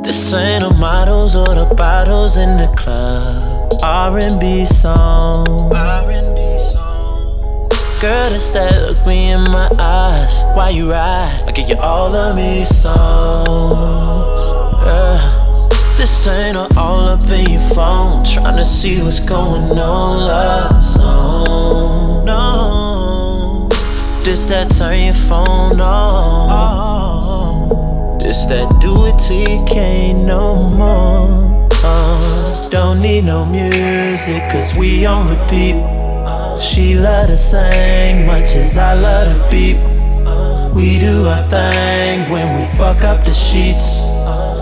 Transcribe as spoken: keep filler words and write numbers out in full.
This ain't the models or the bottles in the club. R and B song. R and B song. Girl, it's that look me in my eyes. Why you ride? I give you all of me songs. Yeah. This ain't a all up in your phone, tryna see what's going on, love song. No, this that turn your phone on. This that do it till you can't no more. uh, Don't need no music, cause we on repeat. She love to sing much as I love to beat. We do our thing when we fuck up the sheets.